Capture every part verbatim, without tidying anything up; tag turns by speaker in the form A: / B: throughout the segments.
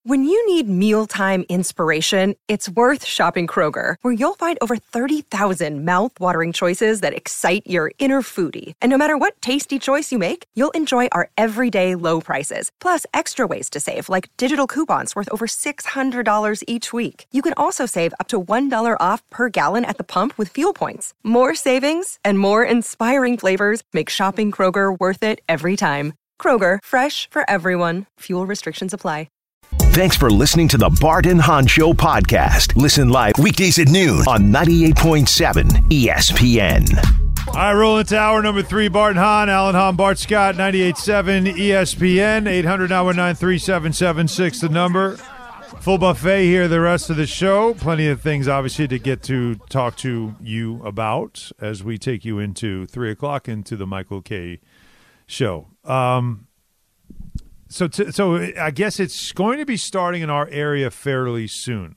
A: When you need mealtime inspiration, it's worth shopping Kroger, where you'll find over thirty thousand mouth-watering choices that excite your inner foodie. And no matter what tasty choice you make, you'll enjoy our everyday low prices, plus extra ways to save, like digital coupons worth over six hundred dollars each week. You can also save up to one dollar off per gallon at the pump with fuel points. More savings and more inspiring flavors make shopping Kroger worth it every time. Kroger, fresh for everyone. Fuel restrictions apply.
B: Thanks for listening to the Bart and Hahn Show podcast. Listen live weekdays at noon on ninety-eight point seven E S P N.
C: All right, rolling to hour number three. Bart and Hahn, Alan Hahn, Bart Scott, ninety-eight point seven E S P N, eight hundred nine one nine three seven seven six, the number. Full buffet here the rest of the show. Plenty of things, obviously, to get to talk to you about as we take you into three o'clock into the Michael Kay Show. Um So, t- so I guess it's going to be starting in our area fairly soon.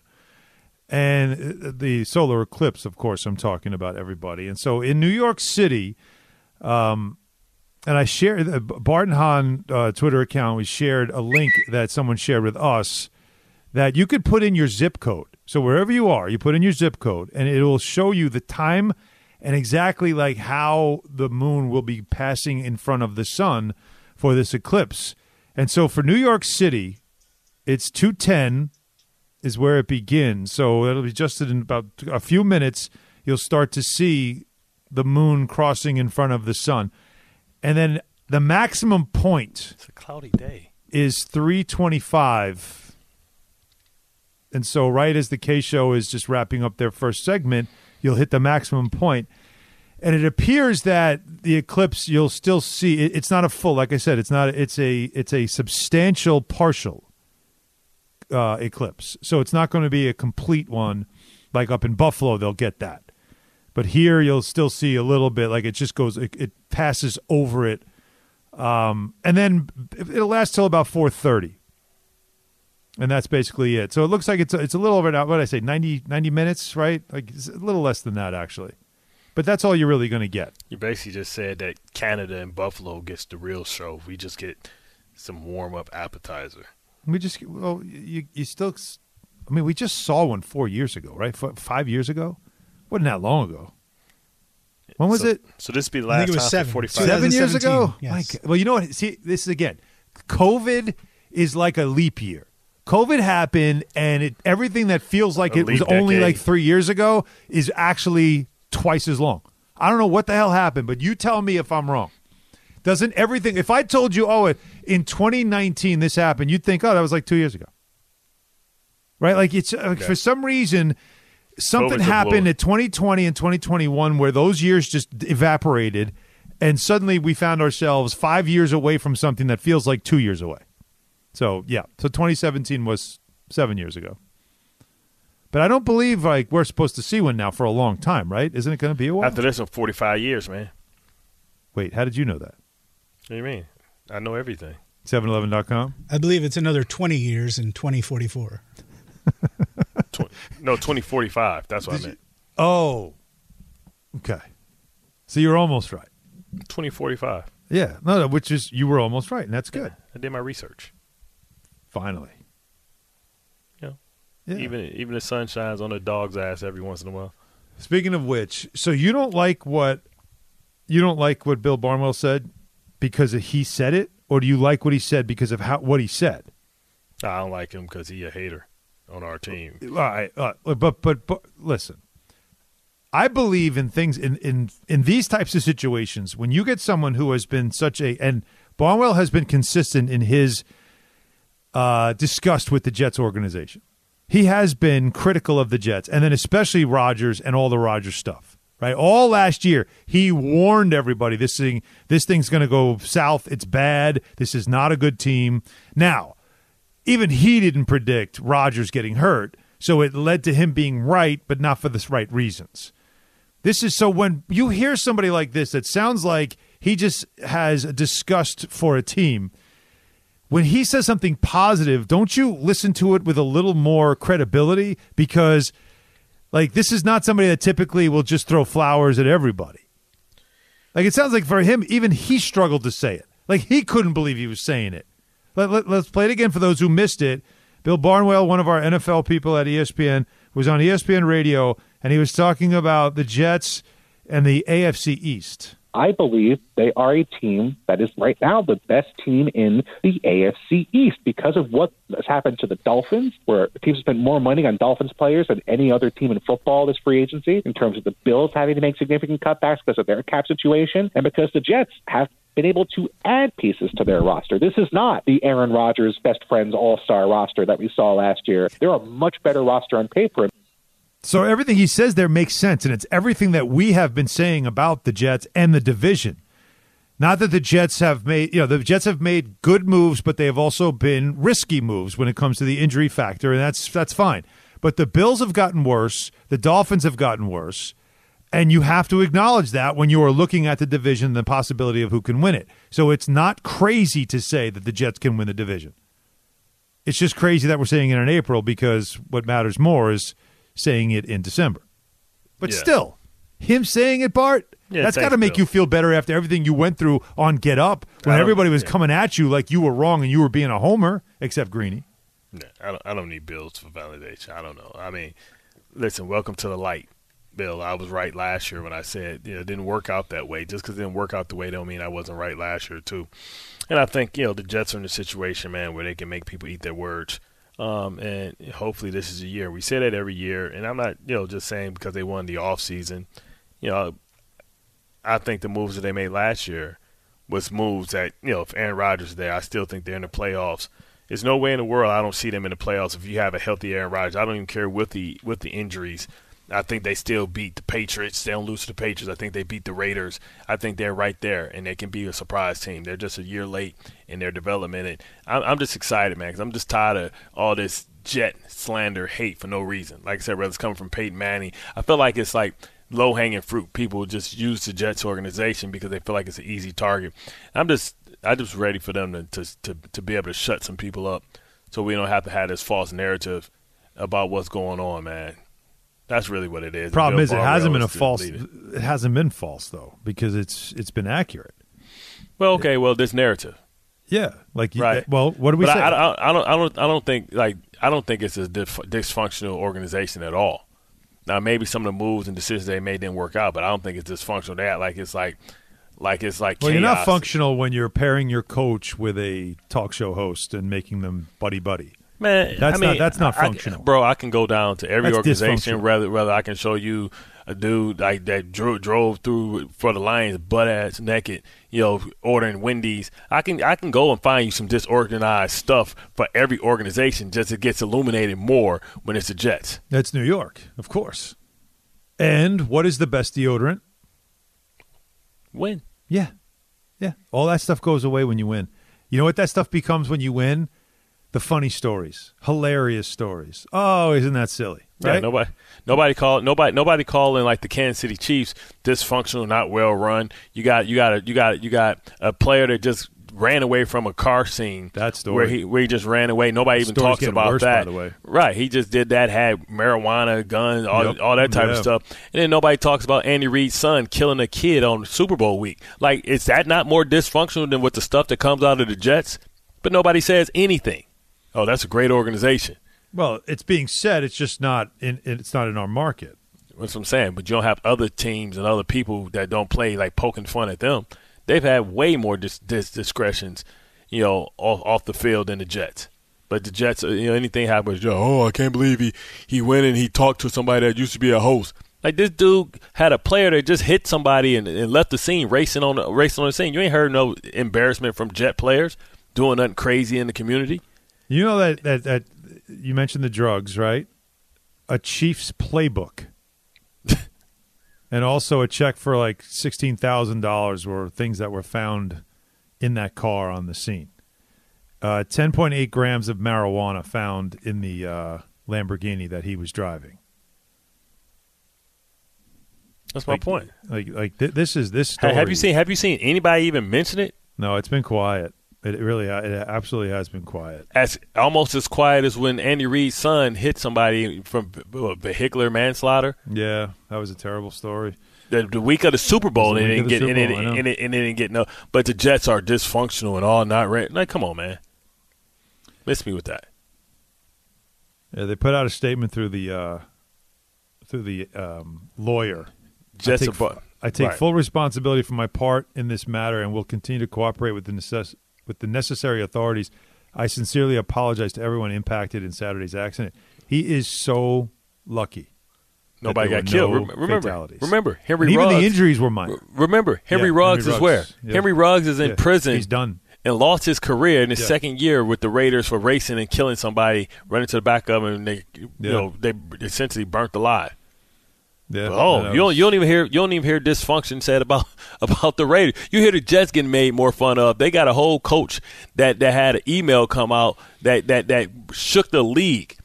C: And the solar eclipse, of course, I'm talking about, everybody. And so in New York City, um, and I shared, the Bart and Hahn uh, Twitter account, we shared a link that someone shared with us that you could put in your zip code. So wherever you are, you put in your zip code, and it will show you the time and exactly like how the moon will be passing in front of the sun for this eclipse. And so for New York City, it's two ten is where it begins. So it'll be just in about a few minutes, you'll start to see the moon crossing in front of the sun. And then the maximum point
D: it's a cloudy day.
C: Is three twenty-five. And so right as the K Show is just wrapping up their first segment, you'll hit the maximum point. And it appears that the eclipse you'll still see. It, it's not a full, like I said, it's not. It's a it's a substantial partial uh, eclipse. So it's not going to be a complete one, like up in Buffalo. They'll get that, but here you'll still see a little bit. Like it just goes, it, it passes over it, um, and then it'll last till about four thirty, and that's basically it. So it looks like it's it's a little over now. What did I say, ninety, ninety minutes, right? Like it's a little less than that actually. But that's all you're really going to get.
D: You basically just said that Canada and Buffalo gets the real show. We just get some warm-up appetizer.
C: We just, well, you you still, I mean, we just saw one four years ago, right? F- five years ago? Wasn't that long ago. When was
D: so,
C: it?
D: So this would be the
E: I
D: last
E: think it was
D: time
E: seven.
D: for forty-five
C: Seven years ago?
E: Yes.
C: My God. Well, you know what? See, this is again, COVID is like a leap year. COVID happened, and it everything that feels like
D: A
C: it was
D: leap
C: only
D: decade.
C: like three years ago is actually twice as long. I don't know what the hell happened, but you tell me if I'm wrong. Doesn't everything – if I told you, oh, in twenty nineteen this happened, you'd think, oh, that was like two years ago. Right? Like it's uh,
D: Yeah.
C: for some reason, something
D: COVID's a
C: happened
D: blow.
C: in twenty twenty and twenty twenty-one where those years just evaporated, and suddenly we found ourselves five years away from something that feels like two years away. So, yeah. So twenty seventeen was seven years ago. But I don't believe like we're supposed to see one now for a long time, right? Isn't it going to be a while?
D: After this, in forty-five years, man.
C: Wait, how did you know that?
D: What do you mean? I know everything.
C: seven eleven dot com?
E: I believe it's another twenty years in twenty forty-four.
D: Tw- no, twenty forty-five. That's what
C: Did
D: I meant.
C: you- oh. Okay. So you're almost right.
D: twenty forty-five.
C: Yeah. No, no, which is you were almost right, and that's good.
D: I did my research.
C: Finally.
D: Yeah.
C: Yeah.
D: Even even the sun shines on a dog's ass every once in a while.
C: Speaking of which, so you don't like what you don't like what Bill Barnwell said because he said it, or do you like what he said because of how what he said?
D: I don't like him because he a hater on our team.
C: All right, uh, but, but but listen, I believe in things in, in in these types of situations when you get someone who has been such a and Barnwell has been consistent in his uh, disgust with the Jets organization. He has been critical of the Jets, and then especially Rodgers and all the Rodgers stuff. Right, all last year he warned everybody this thing this thing's going to go south. It's bad. This is not a good team. Now, even he didn't predict Rodgers getting hurt, so it led to him being right, but not for the right reasons. This is so when you hear somebody like this, that sounds like he just has a disgust for a team. When he says something positive, don't you listen to it with a little more credibility? Because, like, this is not somebody that typically will just throw flowers at everybody. Like, it sounds like for him, even he struggled to say it. Like, he couldn't believe he was saying it. Let, let, let's play it again for those who missed it. Bill Barnwell, one of our N F L people at E S P N, was on E S P N radio, and he was talking about the Jets and the A F C East.
F: I believe they are a team that is right now the best team in the A F C East because of what has happened to the Dolphins, where teams spent more money on Dolphins players than any other team in football this free agency, in terms of the Bills having to make significant cutbacks because of their cap situation, and because the Jets have been able to add pieces to their roster. This is not the Aaron Rodgers best friends all-star roster that we saw last year. They're a much better roster on paper.
C: So everything he says there makes sense, and it's everything that we have been saying about the Jets and the division. Not that the Jets have made, you know, the Jets have made good moves, but they have also been risky moves when it comes to the injury factor, and that's that's fine. But the Bills have gotten worse, the Dolphins have gotten worse, and you have to acknowledge that when you are looking at the division, the possibility of who can win it. So it's not crazy to say that the Jets can win the division. It's just crazy that we're saying it in April, because what matters more is saying it in December. But yeah. Still, him saying it, Bart, yeah, that's got to make Bill. you feel better after everything you went through on Get Up, when everybody was yeah. coming at you like you were wrong and you were being a homer, except Greeny.
D: Yeah, I don't, I don't need Bills for validation. I don't know. I mean, listen, welcome to the light, Bill. I was right last year when I said, you know, it didn't work out that way. Just because it didn't work out the way don't mean I wasn't right last year, too. And I think, you know, the Jets are in a situation, man, where they can make people eat their words. Um, and hopefully this is a year. We say that every year, and I'm not, you know, just saying because they won the offseason. You know, I think the moves that they made last year was moves that, you know, if Aaron Rodgers is there, I still think they're in the playoffs. There's no way in the world I don't see them in the playoffs if you have a healthy Aaron Rodgers. I don't even care with the with the injuries. I think they still beat the Patriots. They don't lose to the Patriots. I think they beat the Raiders. I think they're right there, and they can be a surprise team. They're just a year late in their development. And I'm, I'm just excited, man, because I'm just tired of all this Jet slander, hate for no reason. Like I said, whether it's coming from Peyton Manning, I feel like it's like low-hanging fruit. People just use the Jets organization because they feel like it's an easy target. I'm just I'm just ready for them to, to, to, to be able to shut some people up so we don't have to have this false narrative about what's going on, man. That's really what it is.
C: Problem is, it hasn't been a false. It hasn't been false though, because it's it's been accurate.
D: Well, okay. Well, this narrative.
C: Yeah, like
D: right.
C: Well, what do we
D: but
C: say?
D: I, I, I don't. I don't. I don't think like I don't think it's a dysfunctional organization at all. Now, maybe some of the moves and decisions they made didn't work out, but I don't think it's dysfunctional. That like it's like like it's like.
C: Well,
D: chaos.
C: You're not functional when you're pairing your coach with a talk show host and making them buddy buddy.
D: Man,
C: that's
D: I mean,
C: not that's not
D: I,
C: functional,
D: I, bro. I can go down to every
C: that's
D: organization. Rather, rather, I can show you a dude like that drove, drove through for the Lions, butt ass naked, you know, ordering Wendy's. I can I can go and find you some disorganized stuff for every organization, just it gets illuminated more when it's the Jets.
C: That's New York, of course. And what is the best deodorant?
D: Win.
C: Yeah, yeah. All that stuff goes away when you win. You know what that stuff becomes when you win? The funny stories, hilarious stories. Oh, isn't that silly? Right?
D: Yeah, nobody, nobody call nobody, nobody calling like the Kansas City Chiefs dysfunctional, not well run. You got, you got, a, you got, you got a player that just ran away from a car scene.
C: That story
D: where he where he just ran away. Nobody even talks about
C: worse,
D: that.
C: By the way.
D: Right? He just did that. Had marijuana, guns, all
C: yep.
D: all that type
C: yeah.
D: of stuff. And then nobody talks about Andy Reid's son killing a kid on Super Bowl week. Like, is that not more dysfunctional than what the stuff that comes out of the Jets? But nobody says anything. Oh, that's a great organization.
C: Well, it's being said. It's just not in. It's not in our market.
D: That's what I'm saying. But you don't have other teams and other people that don't play like poking fun at them. They've had way more dis- dis- discretions, you know, off, off the field than the Jets. But the Jets, you know, anything happens. Oh, I can't believe he he went and he talked to somebody that used to be a host. Like, this dude had a player that just hit somebody and, and left the scene racing on the, racing on the scene. You ain't heard no embarrassment from Jet players doing nothing crazy in the community.
C: You know that, that, that you mentioned the drugs, right? A Chiefs playbook. And also a check for like sixteen thousand dollars were things that were found in that car on the scene. Uh, ten point eight grams of marijuana found in the uh, Lamborghini that he was driving.
D: That's my
C: like,
D: point.
C: Like, like th- this is this story.
D: Hey, have you seen? Have you seen anybody even mention it?
C: No, it's been quiet. It really, it absolutely has been quiet.
D: As almost as quiet as when Andy Reid's son hit somebody from vehicular manslaughter.
C: Yeah, that was a terrible story.
D: The, the week of the Super Bowl, and it didn't get, and it,
C: Bowl,
D: and, it, and it didn't get no. But the Jets are dysfunctional and all not ready. Like, come on, man, miss me with that.
C: Yeah, they put out a statement through the uh, through the um, lawyer.
D: Just
C: I take,
D: about,
C: I take
D: right.
C: full responsibility for my part in this matter and will continue to cooperate with the necess- with the necessary authorities. I sincerely apologize to everyone impacted in Saturday's accident. He is so lucky.
D: Nobody got
C: no
D: killed. Remember,
C: fatalities.
D: remember, Henry
C: And even
D: Ruggs.
C: the injuries were minor.
D: Remember, Henry
C: Yeah,
D: Ruggs
C: Henry
D: is where?
C: Ruggs, yeah.
D: Henry Ruggs is in
C: Yeah,
D: prison.
C: He's done.
D: And lost his career in his
C: Yeah.
D: second year with the Raiders for racing and killing somebody, running to the back of him, and they, you
C: Yeah.
D: know, they essentially burnt alive.
C: Yeah.
D: Oh,
C: that
D: you don't
C: was-
D: you don't even hear you don't even hear dysfunction said about about the Raiders. You hear the Jets getting made more fun of. They got a whole coach that, that had an email come out that, that, that shook the league,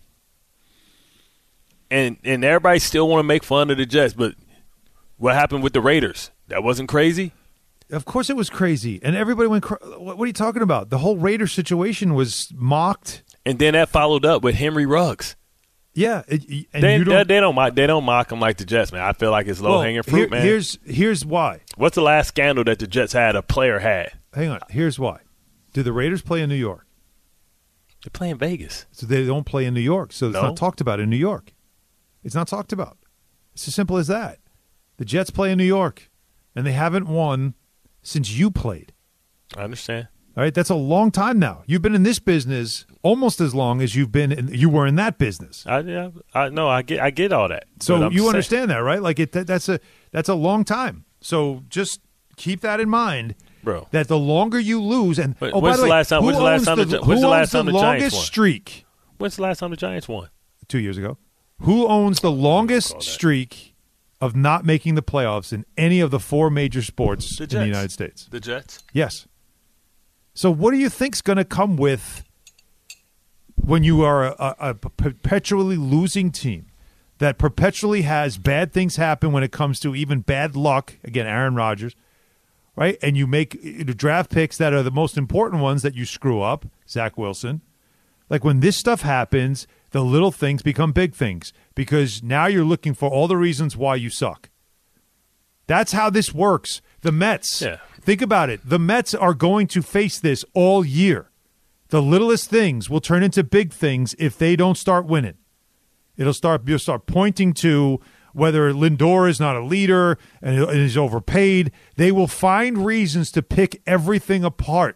D: and and everybody still want to make fun of the Jets. But what happened with the Raiders? That wasn't crazy.
C: Of course it was crazy. And everybody went, cra- what what are you talking about? The whole Raider situation was mocked.
D: And then that followed up with Henry Ruggs.
C: Yeah. It, and
D: They,
C: you
D: they,
C: don't,
D: they don't mock they don't mock him like the Jets, man. I feel like it's low
C: well,
D: hanging fruit,
C: here-
D: man.
C: Here's, here's why.
D: What's the last scandal that the Jets had? A player had.
C: Hang on. Here's why. Do the Raiders play in New York?
D: They play in Vegas.
C: So they don't play in New York. So it's
D: No.
C: not talked about in New York. It's not talked about. It's as simple as that. The Jets play in New York, and they haven't won since you played.
D: I understand.
C: All right, that's a long time now. You've been in this business almost as long as you've been in, you were in that business.
D: I yeah, I no, I get I get all that. But
C: So
D: I'm
C: you
D: saying-
C: understand that, right? Like it that, that's a that's a long time. So just keep that in mind,
D: bro.
C: that the longer you lose and
D: When-
C: oh, by
D: when's
C: the
D: the
C: way,
D: last time-
C: who
D: when's the last
C: owns
D: time
C: the,
D: the Gi-
C: who
D: when's the last
C: owns
D: time
C: the
D: the Giants
C: longest
D: won?
C: streak?
D: When's the last time the Giants won?
C: Two years ago. Who owns the longest
D: that.
C: streak of not making the playoffs in any of the four major sports
D: The
C: in
D: Jets.
C: the United States?
D: The Jets.
C: Yes. So what do you think's going to come with when you are a, a, a perpetually losing team that perpetually has bad things happen when it comes to even bad luck? Again, Aaron Rodgers, right? And you make uh, draft picks that are the most important ones that you screw up, Zach Wilson. Like when this stuff happens, the little things become big things because now you're looking for all the reasons why you suck. That's how this works. The Mets,
D: Yeah.
C: think about it. The Mets are going to face this all year. The littlest things will turn into big things if they don't start winning. It'll start. You'll start pointing to whether Lindor is not a leader and is overpaid. They will find reasons to pick everything apart.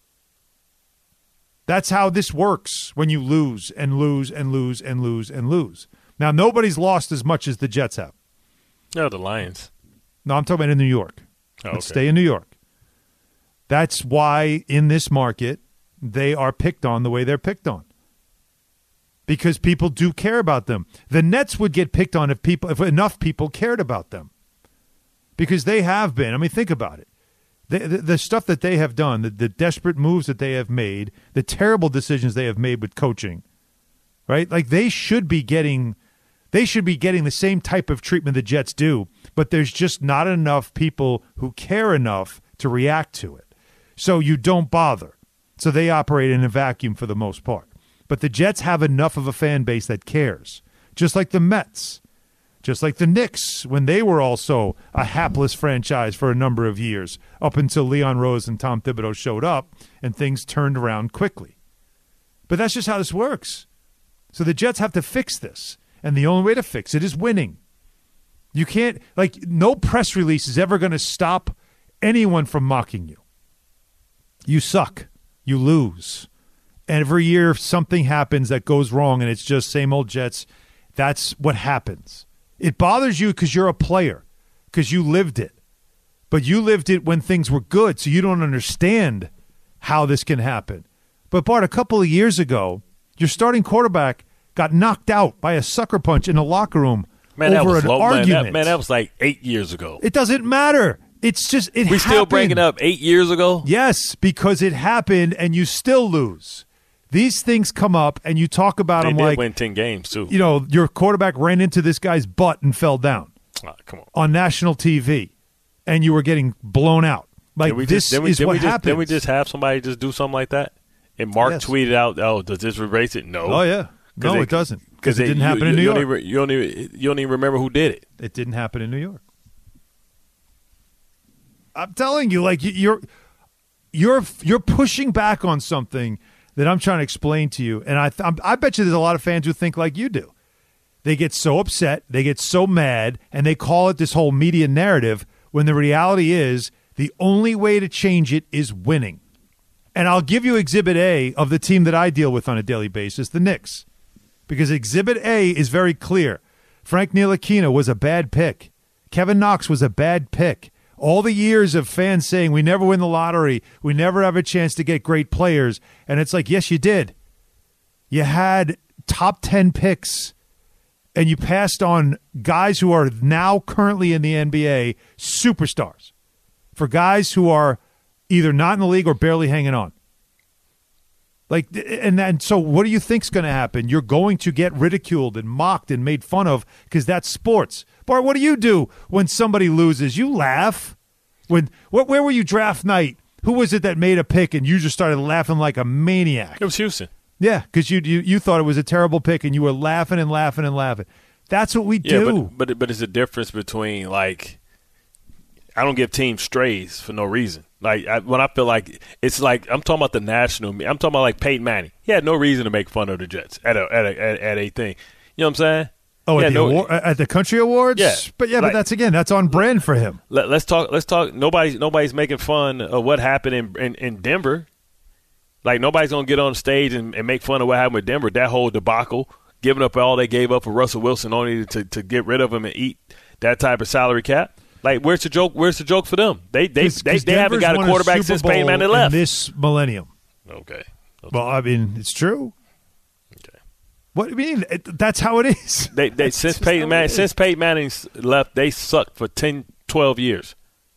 C: That's how this works when you lose and lose and lose and lose and lose. Now, nobody's lost as much as the Jets have.
D: No, the Lions.
C: No, I'm talking about in New York.
D: Oh,
C: Let's
D: okay.
C: stay in New York. That's why in this market they are picked on the way they're picked on. Because people do care about them. The Nets would get picked on if people if enough people cared about them. Because they have been. I mean, think about it. The, the, the stuff that they have done, the, the desperate moves that they have made, the terrible decisions they have made with coaching, right? Like they should be getting they should be getting the same type of treatment the Jets do, but there's just not enough people who care enough to react to it. So you don't bother. So they operate in a vacuum for the most part. But the Jets have enough of a fan base that cares, just like the Mets. Just like the Knicks, when they were also a hapless franchise for a number of years, up until Leon Rose and Tom Thibodeau showed up and things turned around quickly. But that's just how this works. So the Jets have to fix this, and the only way to fix it is winning. You can't, like, no press release is ever going to stop anyone from mocking you. You suck. You lose. Every year something happens that goes wrong, and it's just same old Jets. That's what happens. It bothers you because you're a player, because you lived it. But you lived it when things were good, so you don't understand how this can happen. But, Bart, a couple of years ago, your starting quarterback got knocked out by a sucker punch in a locker room
D: Man, that
C: over
D: was
C: an
D: low, man,
C: argument.
D: that, man, that was like eight years ago.
C: It doesn't matter. It's just it
D: we still
C: happened.
D: bringing up eight years ago?
C: Yes, because it happened and you still lose. These things come up and you talk about
D: They
C: them
D: did
C: like,
D: win ten games, too.
C: you know, your quarterback ran into this guy's butt and fell down
D: Ah, come on.
C: on national T V and you were getting blown out. Like,
D: Did we
C: this
D: just, did we,
C: is
D: did
C: what
D: we just,
C: happens.
D: Didn't we just have somebody just do something like that? And Mark
C: Yes.
D: tweeted out, oh, does this erase it? No.
C: Oh, yeah. No,
D: they-
C: it doesn't. Because it
D: they-
C: didn't
D: you-
C: happen
D: you,
C: in New
D: you
C: York.
D: Don't even, you, don't even, you don't even remember who did it.
C: It didn't happen in New York. I'm telling you, like, you're you're you're pushing back on something that I'm trying to explain to you, and I th- I bet you there's a lot of fans who think like you do. They get so upset, they get so mad, and they call it this whole media narrative when the reality is the only way to change it is winning. And I'll give you Exhibit A of the team that I deal with on a daily basis, the Knicks, because Exhibit A is very clear. Frank Ntilikina was a bad pick. Kevin Knox was a bad pick. All the years of fans saying we never win the lottery, we never have a chance to get great players, and it's like, yes, you did. You had top ten picks, and you passed on guys who are now currently in the N B A, superstars, for guys who are either not in the league or barely hanging on. Like, and then, so what do you think's going to happen? You're going to get ridiculed and mocked and made fun of because that's sports. Bart, what do you do when somebody loses? You laugh. When what? Where were you draft night? Who was it that made a pick and you just started laughing like a maniac?
D: It was Houston.
C: Yeah, because you, you you thought it was a terrible pick and you were laughing and laughing and laughing. That's what we
D: yeah,
C: do.
D: But, but but it's a difference between, like, I don't give teams strays for no reason. Like, I, when I feel like it's like I'm talking about the national. I'm talking about like Peyton Manning. He had no reason to make fun of the Jets at a at a at, at a thing. You know what I'm saying?
C: Oh, at the,
D: no,
C: award, at the country awards?
D: Yeah.
C: But yeah,
D: like,
C: but that's again, that's on brand for him.
D: Let, let's talk. Let's talk. Nobody's nobody's making fun of what happened in in, in Denver. Like, nobody's gonna get on stage and, and make fun of what happened with Denver. That whole debacle, giving up all they gave up for Russell Wilson, only to to get rid of him and eat that type of salary cap. Like, where's the joke? Where's the joke for them? They they
C: Cause,
D: they,
C: cause
D: they haven't got a quarterback
C: a
D: since Peyton Manning left.
C: This millennium.
D: Okay. okay.
C: Well, I mean, it's true.
D: Okay.
C: What do you mean? It, that's how it is.
D: They they since Peyton Manning since Peyton Manning left, they sucked for ten, twelve years.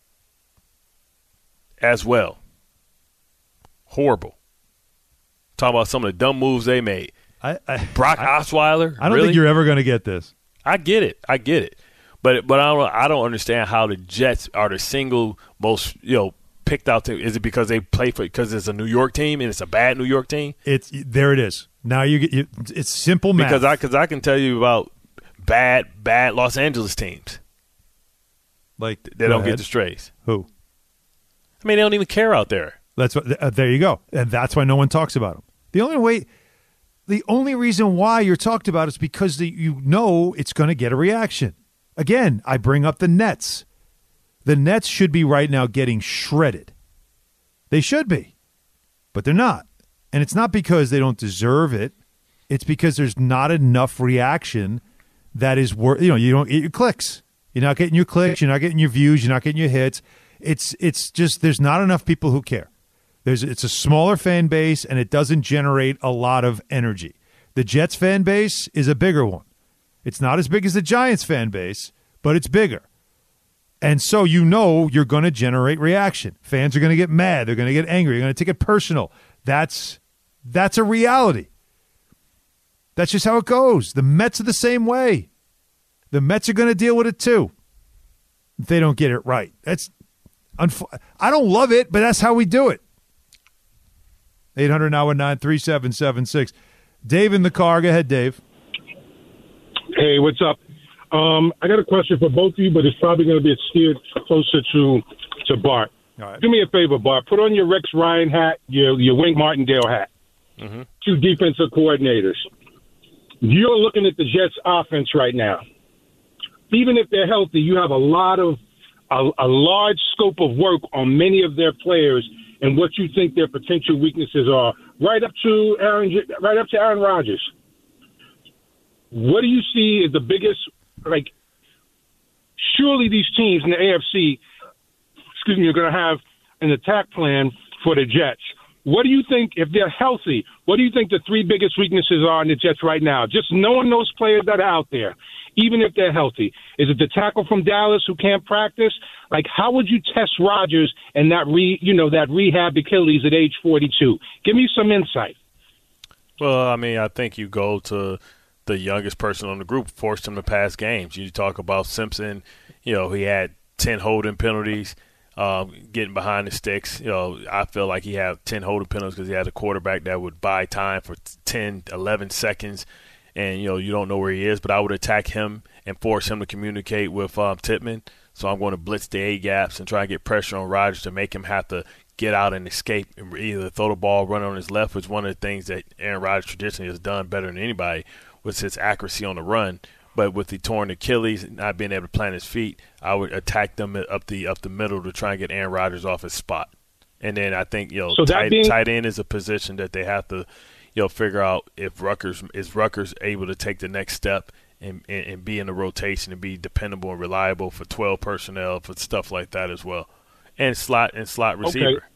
D: As well. Horrible. Talking about some of the dumb moves they made.
C: I, I,
D: Brock
C: I,
D: Osweiler.
C: I don't
D: really?
C: think you're ever going to get this.
D: I get it. I get it. But but I don't I don't understand how the Jets are the single most, you know, picked out team. Is it because they play for because it's a New York team and it's a bad New York team?
C: It's there. It is. Now you get you, it's simple math.
D: Because I because I can tell you about bad bad Los Angeles teams.
C: Like
D: they don't
C: ahead.
D: get the strays.
C: Who?
D: I mean, they don't even care out there.
C: That's what. Uh, there you go, and that's why no one talks about them. The only way, the only reason why you're talked about is because the, you know it's going to get a reaction. Again, I bring up the Nets. The Nets should be right now getting shredded. They should be, but they're not, and it's not because they don't deserve it. It's because there's not enough reaction that is worth. You know, you don't get your clicks. You're not getting your clicks. You're not getting your views. You're not getting your hits. It's it's just there's not enough people who care. There's it's a smaller fan base, and it doesn't generate a lot of energy. The Jets fan base is a bigger one. It's not as big as the Giants fan base, but it's bigger. And so you know you're going to generate reaction. Fans are going to get mad. They're going to get angry. They're going to take it personal. That's that's a reality. That's just how it goes. The Mets are the same way. The Mets are going to deal with it too if they don't get it right. That's unf- I don't love it, but that's how we do it. eight hundred nine one nine three seven seven six. Dave in the car. Go ahead, Dave.
G: Hey, what's up? Um, I got a question for both of you, but it's probably going to be steered closer to to Bart.
C: All right.
G: Do me a favor, Bart. Put on your Rex Ryan hat, your your Wink Martindale hat.
D: Mm-hmm.
G: Two defensive coordinators. You're looking at the Jets' offense right now. Even if they're healthy, you have a lot of a, a large scope of work on many of their players and what you think their potential weaknesses are. Right up to Aaron, right up to Aaron Rodgers. What do you see as the biggest? Like, surely these teams in the A F C, excuse me, are going to have an attack plan for the Jets. What do you think, if they're healthy, what do you think the three biggest weaknesses are in the Jets right now? Just knowing those players that are out there, even if they're healthy. Is it the tackle from Dallas who can't practice? Like, how would you test Rodgers and that re, you know, that rehab Achilles at age forty-two? Give me some insight.
D: Well, I mean, I think you go to the youngest person on the group, forced him to pass games. You talk about Simpson, you know, he had ten holding penalties. Um, getting behind the sticks, you know, I feel like he had ten holding penalties because he had a quarterback that would buy time for ten, eleven seconds, and, you know, you don't know where he is. But I would attack him and force him to communicate with um, Tippmann. So I'm going to blitz the A-gaps and try and get pressure on Rodgers to make him have to get out and escape and either throw the ball, run on his left, which is one of the things that Aaron Rodgers traditionally has done better than anybody was his accuracy on the run. But with the torn Achilles, not being able to plant his feet, I would attack them up the up the middle to try and get Aaron Rodgers off his spot. And then I think, you know,
G: so
D: tight,
G: being-
D: tight end is a position that they have to, you know, figure out if Rutgers is Rutgers able to take the next step and, and, and be in the rotation and be dependable and reliable for twelve personnel, for stuff like that as well. And slot and slot receiver.
G: Okay.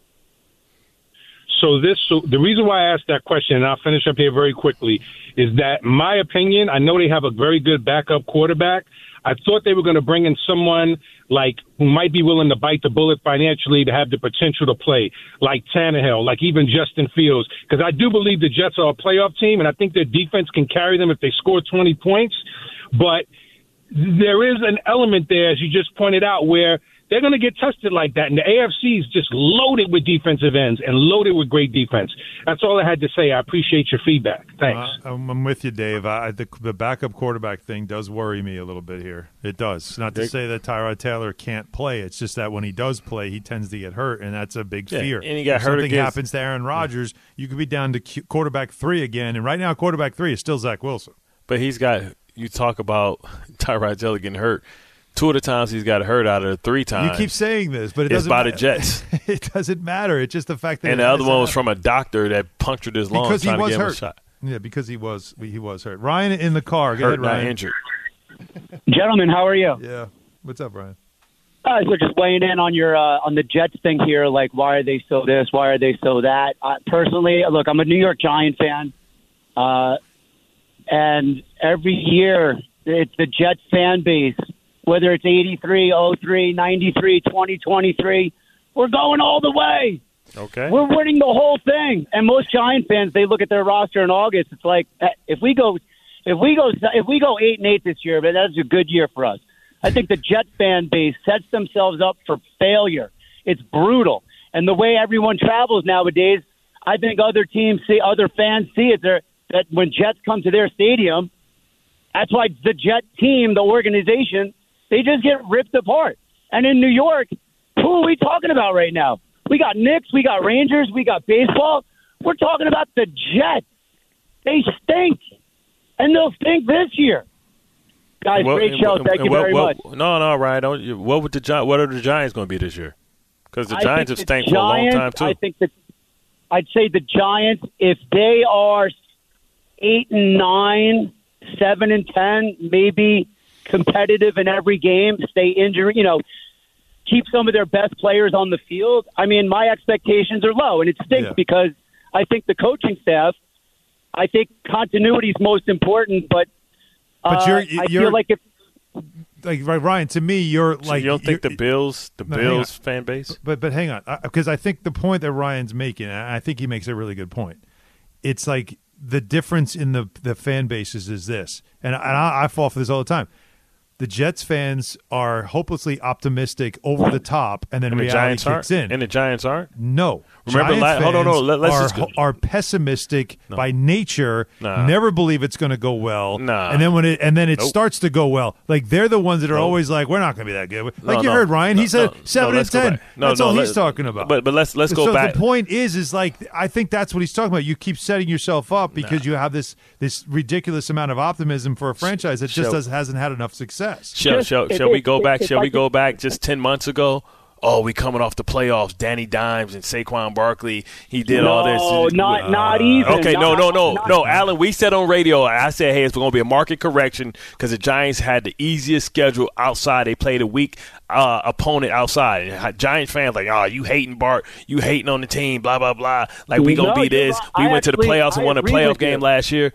G: So this, so the reason why I asked that question, and I'll finish up here very quickly, is that my opinion, I know they have a very good backup quarterback. I thought they were going to bring in someone like who might be willing to bite the bullet financially to have the potential to play, like Tannehill, like even Justin Fields, because I do believe the Jets are a playoff team, and I think their defense can carry them if they score twenty points. But there is an element there, as you just pointed out, where they're going to get tested like that. And the A F C is just loaded with defensive ends and loaded with great defense. That's all I had to say. I appreciate your feedback. Thanks.
C: Uh, I'm with you, Dave. I, the, the backup quarterback thing does worry me a little bit here. It does. Not to say that Tyrod Taylor can't play. It's just that when he does play, he tends to get hurt, and that's a big
D: yeah,
C: fear.
D: And he got
C: if
D: hurt
C: something
D: against,
C: happens to Aaron Rodgers, yeah. you could be down to Q- quarterback three again. And right now, quarterback three is still Zach Wilson.
D: But he's got – you talk about Tyrod Taylor getting hurt. Two of the times he's got hurt out of the three times.
C: You keep saying this, but it
D: it's
C: doesn't
D: by
C: matter.
D: the Jets.
C: It doesn't matter. It's just the fact that.
D: And the other one was from a doctor that punctured his lungs
C: because he
D: trying
C: was
D: to give
C: hurt.
D: him a shot.
C: Yeah, because he was he was hurt. Ryan in the car. Go
D: hurt,
C: ahead, Ryan.
D: not injured.
H: Gentlemen, how are you?
C: Yeah. What's up, Ryan?
H: Uh, so just weighing in on your uh, on the Jets thing here. Like, why are they so this? Why are they so that? Uh, personally, look, I'm a New York Giant fan, uh, and every year it's the Jets fan base. Whether it's eighty-three, oh three, ninety-three, twenty twenty-three, we're going all the way.
D: Okay.
H: We're winning the whole thing. And most Giant fans, they look at their roster in August. It's like if we go, if we go, if we go eight and eight this year, but that's a good year for us. I think the Jets fan base sets themselves up for failure. It's brutal, and the way everyone travels nowadays, I think other teams see, other fans see it. They're, that when Jets come to their stadium, that's why the Jet team, the organization. They just get ripped apart. And in New York, who are we talking about right now? We got Knicks, we got Rangers, we got baseball. We're talking about the Jets. They stink. And they'll stink this year. Guys,
D: well,
H: great show. Thank you
D: well,
H: very
D: well,
H: much.
D: No, no, Ryan. Don't, what would the Gi- What are the Giants going to be this year? Because the
H: I
D: Giants have
H: think the
D: stank for a long
H: Giants-
D: time, too.
H: I think that I'd say the Giants, if they are eight and nine, seven and ten, maybe competitive in every game, stay injured, you know, keep some of their best players on the field. I mean, my expectations are low, and it stinks
C: Yeah.
H: because I think the coaching staff, I think continuity is most important, but,
C: But
H: uh,
C: you're-
H: I
C: you're-
H: feel like if
C: Like right, Ryan. To me, you're
D: So
C: like
D: you don't think
C: you're-
D: the Bills, the
C: No, hang
D: Bills
C: on.
D: fan base?
C: But but hang on, because I think the point that Ryan's making, and I think he makes a really good point. It's like the difference in the the fan bases is this, and, and I, I fall for this all the time. The Jets fans are hopelessly optimistic, over the top, and then
D: And the
C: reality
D: Giants
C: kicks
D: aren't?
C: in.
D: And the Giants aren't?
C: No.
D: Remember
C: Giants
D: la- hold on,
C: fans
D: hold on, let's
C: are,
D: just go-
C: are pessimistic
D: No.
C: by nature,
D: Nah.
C: never believe it's going to go well.
D: Nah.
C: And then when it and then it
D: Nope.
C: starts to go well, like they're the ones that are
D: Nope.
C: always like, we're not going to be that good. Like
D: No,
C: you
D: no.
C: heard Ryan, he
D: No,
C: said
D: no,
C: seven
D: no,
C: and
D: let's go
C: ten.
D: back. No,
C: That's
D: no,
C: all
D: let-
C: he's talking about.
D: But but let's let's go
C: so
D: back.
C: the point is, is like I think that's what he's talking about. You keep setting yourself up because you have this this ridiculous amount of optimism for a franchise that just
D: Shall-
C: does, hasn't had enough success.
D: Shall,
H: Just-
D: shall,
H: if
D: shall we
H: it-
D: go
H: if-
D: back?
H: if
D: Shall
H: I
D: we
H: could-
D: go back just ten months ago? Oh, we coming off the playoffs. Danny Dimes and Saquon Barkley. He did all this.
H: No, not not even.
D: Okay, no,
H: Not-
D: no, no,
H: not-
D: no, Alan. We said on radio. I said, hey, it's going to be a market correction because the Giants had the easiest schedule outside. They played a weak uh, opponent outside. And Giants fans like, oh, you hating Bart? You hating on the team? Blah blah blah. Like we gonna
H: No,
D: be
H: you're
D: this.
H: right.
D: We
H: I
D: went to the
H: actually-
D: playoffs and
H: I
D: won a
H: agree
D: playoff
H: with
D: game
H: you.
D: last year.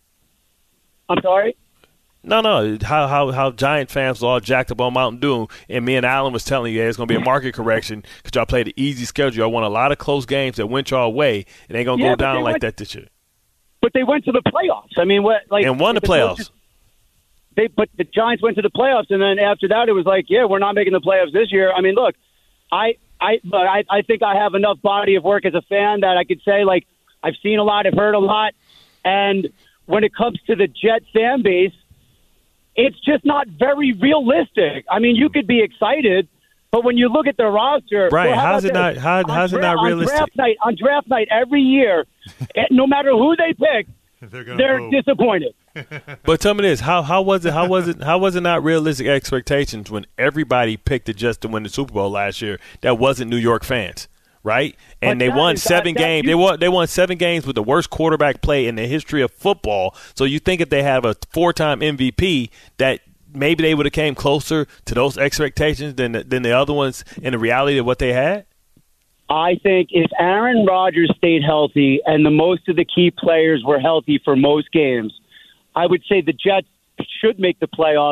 H: I'm sorry?
D: No, no. How how how Giant fans were all jacked up on Mountain Dew, and me and Alan was telling you, hey, it's going to be a market correction because y'all played an easy schedule. Y'all won a lot of close games that went y'all way. It ain't going to
H: Yeah,
D: go
H: but
D: down
H: they
D: like
H: went-
D: that this year.
H: But they went to the playoffs. I mean, what like
D: And won the
H: if it was
D: playoffs.
H: just- They, but the Giants went to the playoffs, and then after that, it was like, yeah, we're not making the playoffs this year. I mean, look, I, I, but I, I think I have enough body of work as a fan that I could say, like, I've seen a lot, I've heard a lot, and when it comes to the Jet fan base, it's just not very realistic. I mean, you could be excited, But when you look at their roster,
D: Brian,
H: well, how
D: how's it
H: about
D: not?
H: this?
D: How,
H: On
D: how's it
H: dra-
D: not realistic?
H: On draft night, on draft night every year, no matter who they pick,
C: They're, gonna
H: they're
C: move.
H: disappointed.
D: But tell me this: how how was it? How was it? How was it not realistic expectations when everybody picked the Jets to win the Super Bowl last year? That wasn't New York fans, right? And
H: But
D: they
H: that
D: won
H: is-
D: seven
H: that- that
D: games.
H: you-
D: They won. They won seven games with the worst quarterback play in the history of football. So you think if they have a four-time M V P, that maybe they would have came closer to those expectations than the, than the other ones in the reality of what they had?
H: I think if Aaron Rodgers stayed healthy and the most of the key players were healthy for most games, I would say the Jets should make the playoffs,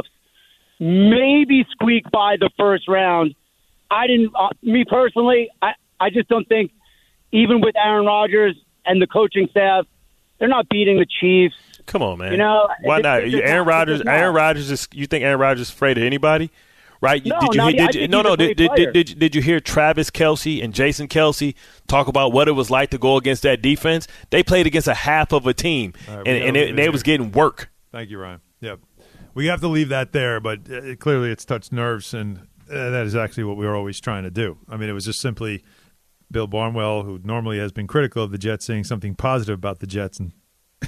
H: maybe squeak by the first round. I didn't, uh, me personally, I, I just don't think, even with Aaron Rodgers and the coaching staff, they're not beating the Chiefs.
D: Come on, man.
H: You know,
D: why
H: it-
D: not?
H: it's
D: You-
H: just
D: Aaron
H: not-
D: Rodgers.
H: it's just
D: Aaron
H: not.
D: Rodgers is. You think Aaron Rodgers is afraid of anybody? Right?
H: No,
D: did you
H: no,
D: hear?
H: I
D: Did you,
H: think
D: no,
H: he's
D: no.
H: a
D: Did,
H: great
D: did,
H: player.
D: did, did, did you hear Travis Kelce and Jason Kelce talk about what it was like to go against that defense? They played against a half of a team,
C: All right, we
D: and,
C: gotta
D: and
C: leave
D: they,
C: it
D: they
C: here.
D: was getting work.
C: Thank you, Ryan. Yep. We have to leave that there, but uh, clearly it's touched nerves, and uh, that is actually what we were always trying to do. I mean, it was just simply Bill Barnwell, who normally has been critical of the Jets, saying something positive about the Jets, and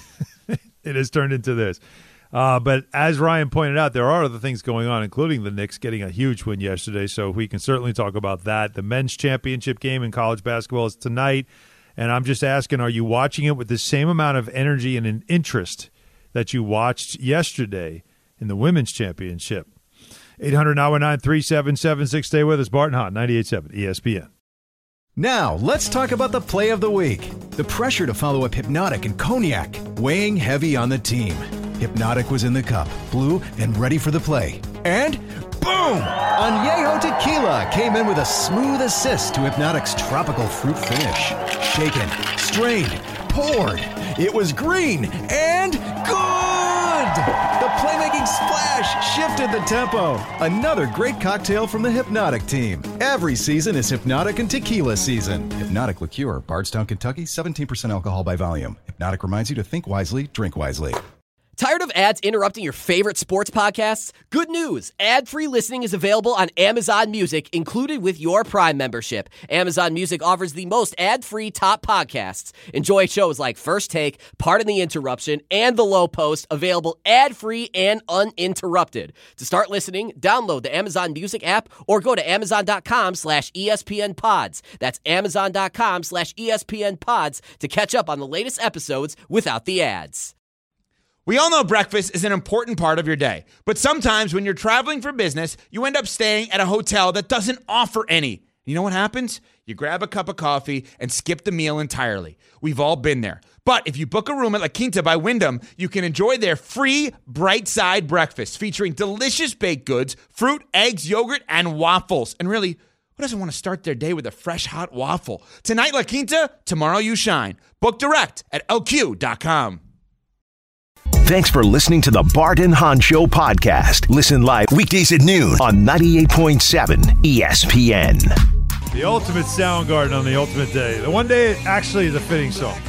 C: it has turned into this. Uh, but as Ryan pointed out, there are other things going on, including the Knicks getting a huge win yesterday, so we can certainly talk about that. The men's championship game in college basketball is tonight, and I'm just asking, are you watching it with the same amount of energy and an interest that you watched yesterday in the women's championship? eight hundred nine one nine three seven seven six. Stay with us. Barton Hahn, ninety-eight point seven E S P N.
I: Now, let's talk about the play of the week. The pressure to follow up Hypnotic and Cognac, weighing heavy on the team. Hypnotic was in the cup, blue, and ready for the play. And boom! Añejo Tequila came in with a smooth assist to Hypnotic's tropical fruit finish. Shaken, strained, poured. It was green and good! The playmaking splash shifted the tempo. Another great cocktail from the Hypnotic team. Every season is Hypnotic and Tequila season. Hypnotic Liqueur, Bardstown, Kentucky, seventeen percent alcohol by volume. Hypnotic reminds you to think wisely, drink wisely.
J: Tired of ads interrupting your favorite sports podcasts? Good news! Ad-free listening is available on Amazon Music, included with your Prime membership. Amazon Music offers the most ad-free top podcasts. Enjoy shows like First Take, Pardon the Interruption, and The Low Post, available ad-free and uninterrupted. To start listening, download the Amazon Music app or go to amazon.com slash ESPN pods. That's amazon.com slash ESPN pods to catch up on the latest episodes without the ads.
K: We all know breakfast is an important part of your day, but sometimes when you're traveling for business, you end up staying at a hotel that doesn't offer any. You know what happens? You grab a cup of coffee and skip the meal entirely. We've all been there. But if you book a room at La Quinta by Wyndham, you can enjoy their free Bright Side breakfast featuring delicious baked goods, fruit, eggs, yogurt, and waffles. And really, who doesn't want to start their day with a fresh hot waffle? Tonight, La Quinta, tomorrow you shine. Book direct at L Q dot com.
B: Thanks for listening to the Bart and Hahn Show podcast. Listen live weekdays at noon on ninety-eight point seven E S P N.
C: The ultimate Soundgarden on the ultimate day. The one day it actually is a fitting song.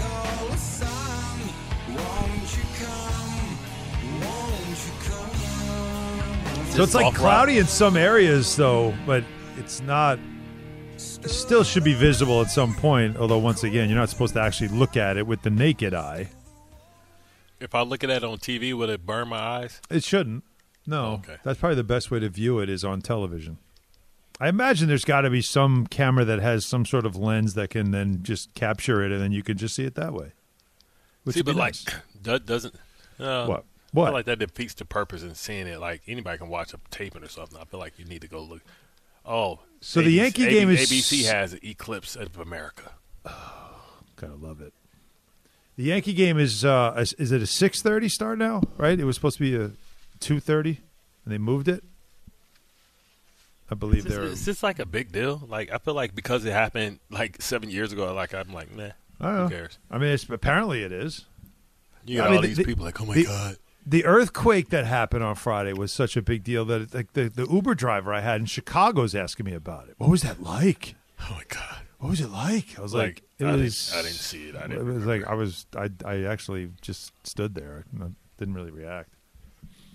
C: So it's like cloudy in some areas, though, but it's not. It still should be visible at some point, although, once again, you're not supposed to actually look at it with the naked eye.
D: If I look at that on T V, would it burn my eyes?
C: It shouldn't. No.
D: Okay.
C: That's probably the best way to view it is on television. I imagine there's got to be some camera that has some sort of lens that can then just capture it, and then you can just see it that way. Which
D: See,
C: would be
D: but like,
C: nice.
D: that doesn't. Uh,
C: What?
D: I
C: What?
D: feel like that defeats the purpose in seeing it. Like anybody can watch a taping or something. I feel like you need to go look. Oh,
C: So
D: A B C,
C: the Yankee
D: A B,
C: game is-
D: A B C has an Eclipse of America.
C: Gotta love it. The Yankee game is uh, is, is it a six thirty start now? Right? It was supposed to be a two thirty, and they moved it. I believe
D: Is this,
C: they're.
D: is this like a big deal? Like I feel like because it happened like seven years ago. Like I'm like, nah.
C: I don't
D: Who
C: know.
D: cares?
C: I mean, it's, apparently it is.
D: You got
C: I mean,
D: all
C: the-
D: these
C: the-
D: people like, oh my
C: the-
D: god.
C: The earthquake that happened on Friday was such a big deal that like the, the Uber driver I had in Chicago is asking me about it. What was that like?
D: Oh my god.
C: What was it like? I was like,
D: Like,
C: it
D: I didn't-
C: was.
D: I didn't see it. I didn't
C: It was
D: remember.
C: like I was. I I actually just stood there. I didn't really react.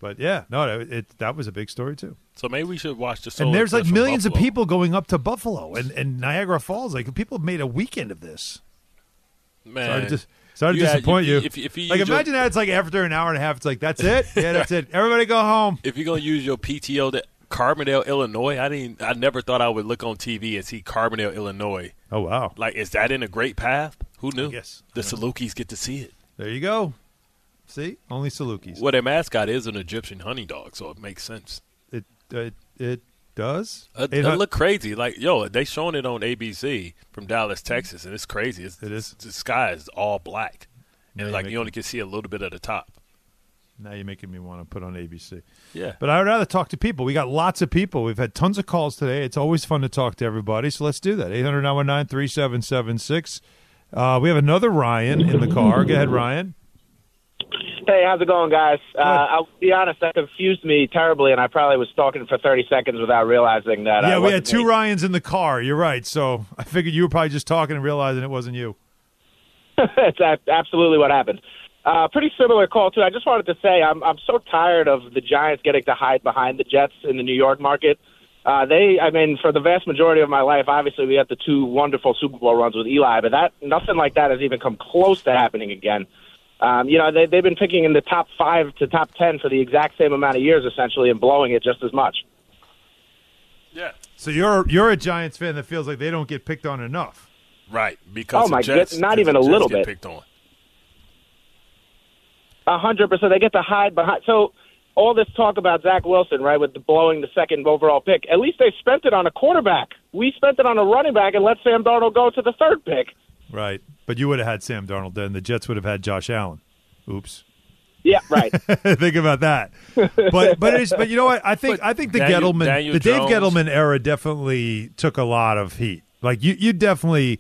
C: But yeah, no, it, it that was a big story too.
D: So maybe we should watch the solar
C: And there's like
D: eclipse from
C: millions
D: Buffalo.
C: of people going up to Buffalo and, and Niagara Falls. Like people have made a weekend of this.
D: Man,
C: Sorry to, dis- sorry to
D: you had-
C: disappoint you.
D: If, if you
C: like
D: use your-
C: imagine that it's like after an hour and a half, it's like that's it. Yeah, that's it. Everybody go home.
D: If you're gonna use your P T O to Carbondale, Illinois, I didn't. I never thought I would look on T V and see Carbondale, Illinois.
C: Oh wow!
D: Like, is that in a great path? Who knew?
C: Yes,
D: the Salukis get to see it.
C: There you go. See, only Salukis.
D: Well, their mascot is an Egyptian honey dog, so it makes sense.
C: It it it does.
D: It, it look crazy. Like, yo, they showing it on A B C from Dallas, Texas, and it's crazy. It's,
C: it is.
D: The sky is all black, and
C: Now
D: like
C: you
D: you only can see a little bit of the top.
C: Now you're making me want to put on A B C.
D: Yeah.
C: But I would rather talk to people. We got lots of people. We've had tons of calls today. It's always fun to talk to everybody, so let's do that. eight hundred nine one nine three seven seven six. Uh, we have another Ryan in the car. Go ahead, Ryan.
L: Hey, how's it going, guys? Uh, I'll be honest, that confused me terribly, and I probably was talking for thirty seconds without realizing that.
C: Yeah,
L: I
C: we had
L: wasn't
C: two
L: me.
C: Ryans in the car. You're right. So I figured you were probably just talking and realizing it wasn't you.
L: It's a- absolutely what happened. Uh, pretty similar call, too. I just wanted to say I'm I'm so tired of the Giants getting to hide behind the Jets in the New York market. Uh, they, I mean, for the vast majority of my life, obviously we had the two wonderful Super Bowl runs with Eli, but that nothing like that has even come close to happening again. Um, you know, they, they've been picking in the top five to top ten for the exact same amount of years, essentially, and blowing it just as much.
D: Yeah.
C: So you're you're a Giants fan that feels like they don't get picked on enough.
D: Right, because
L: Oh, my
D: the Jets,
L: goodness, not
D: because
L: even
D: the
L: a
D: Jets
L: little
D: get
L: bit.
D: picked on.
L: A hundred percent. They get to hide behind. So all this talk about Zach Wilson, right, with the blowing the second overall pick, at least they spent it on a quarterback. We spent it on a running back and let Sam Darnold go to the third pick.
C: Right. But you would have had Sam Darnold then. The Jets would have had Josh Allen. Oops.
L: Yeah, right.
C: Think about that. But but it's, but you know what? I think
D: But
C: I think the
D: Daniel-
C: Gettleman
D: Daniel
C: the Dave
D: Jones-
C: Gettleman era definitely took a lot of heat. Like you you definitely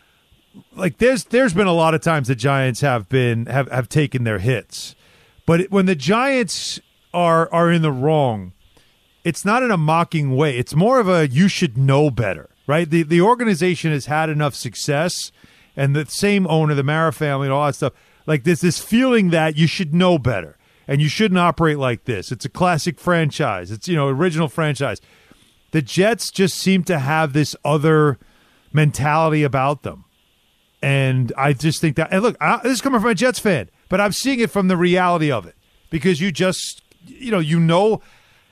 C: like there's there's been a lot of times the Giants have been have, have taken their hits. But it, when the Giants are are in the wrong, it's not in a mocking way. It's more of a you should know better, right? The the organization has had enough success, and the same owner, the Mara family, and all that stuff. Like there's this feeling that you should know better, and you shouldn't operate like this. It's a classic franchise. It's you know original franchise. The Jets just seem to have this other mentality about them, and I just think that. And look, I, this is coming from a Jets fan. But I'm seeing it from the reality of it because you just, you know, you know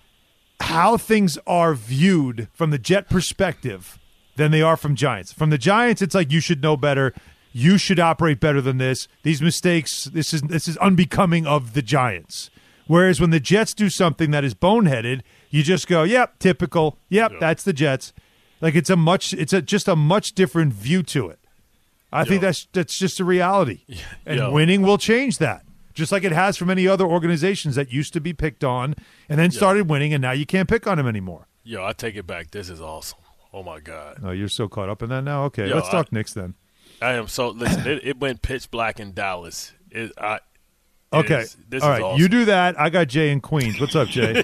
C: how things are viewed from the Jet perspective than they are from Giants. From the Giants, it's like you should know better. You should operate better than this. These mistakes, this is this is unbecoming of the Giants. Whereas when the Jets do something that is boneheaded, you just go, "Yep, typical. Yep,
D: Yeah.
C: that's the Jets." Like it's a much, it's a just a much different view to it. I think that's that's just a reality, and
D: Yo.
C: winning will change that, just like it has for many other organizations that used to be picked on and then started winning, and now you can't pick on them anymore.
D: Yo, I take it back. This is awesome. Oh my God.
C: Oh, you're so caught up in that now. Okay,
D: Yo,
C: let's talk
D: I-
C: Knicks then.
D: I am so listen. It, it went pitch black in Dallas. It, I, it
C: Okay,
D: is- this
C: all
D: is
C: right,
D: awesome.
C: you do that. I got Jay in Queens. What's up, Jay?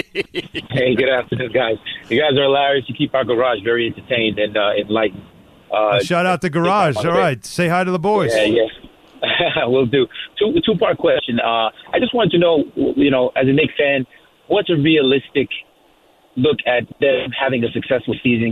M: Hey, good afternoon, guys. You guys are hilarious. You keep our garage very entertained and uh, enlightened. Uh,
C: Shout out to Garage. All right, say hi to the boys.
M: Yeah, yeah. We'll do. Two two part question. Uh, I just wanted to know, you know, as a Knicks fan, what's a realistic look at them having a successful season?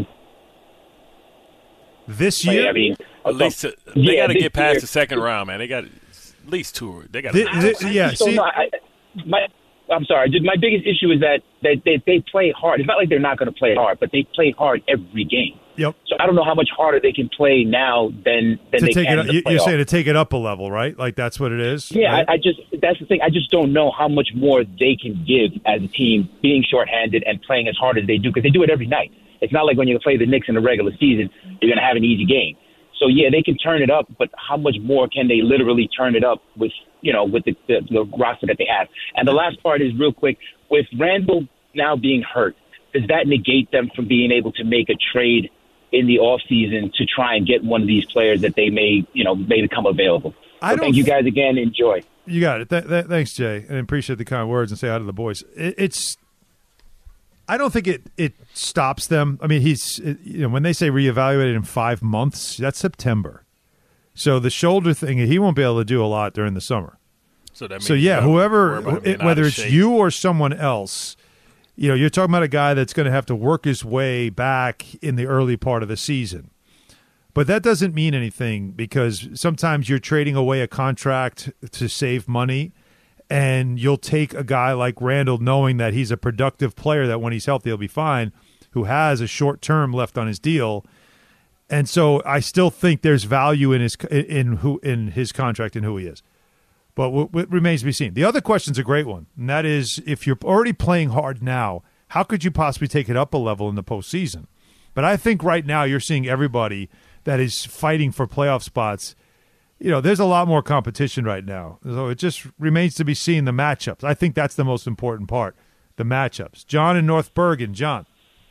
C: This
M: Like,
C: year,
M: I mean,
D: At least uh, they
M: yeah,
D: got to
M: this
D: get past
M: year-
D: the second round, man. They got at least two. They got.
C: Thi-
D: to
C: thi- yeah.
M: So,
C: See,
M: no, I, my, I'm sorry. Just my biggest issue is that they, they, they play hard. It's not like they're not going to play hard, but they play hard every game.
C: yep.
M: So I don't know how much harder they can play now than than
C: To
M: they
C: take
M: can
C: it,
M: in the
C: you- you're
M: playoffs.
C: saying to take it up a level, right? Like that's what it is.
M: Yeah,
C: right?
M: I, I just that's the thing. I just don't know how much more they can give as a team, being shorthanded and playing as hard as they do, because they do it every night. It's not like when you play the Knicks in the regular season, you're going to have an easy game. So yeah, they can turn it up, but how much more can they literally turn it up with you know with the, the, the roster that they have? And the last part is real quick with Randall now being hurt. Does that negate them from being able to make a trade in the off season to try and get one of these players that they may you know may become available?
C: I
M: So
C: don't
M: thank you
C: th-
M: guy again. Enjoy.
C: You got it. Th- th- thanks, Jay, and appreciate the kind words and say hi to the boys. It, it's. I don't think it, it stops them. I mean, he's it, you know when they say reevaluated in five months, that's September. So the shoulder thing, he won't be able to do a lot during the summer.
D: So, that means
C: so yeah, whoever,
D: worry about him
C: it,
D: being
C: whether
D: out of
C: it's
D: shape.
C: you or someone else, you know, you're talking about a guy that's going to have to work his way back in the early part of the season. But that doesn't mean anything because sometimes you're trading away a contract to save money, and you'll take a guy like Randall knowing that he's a productive player, that when he's healthy he'll be fine, who has a short term left on his deal. And so I still think there's value in his in who in his contract and who he is. But what, what remains to be seen. The other question's a great one, and that is, if you're already playing hard now, how could you possibly take it up a level in the postseason? But I think right now you're seeing everybody that is fighting for playoff spots. You know, there's a lot more competition right now. So it just remains to be seen the matchups. I think that's the most important part, the matchups. John in North Bergen. John.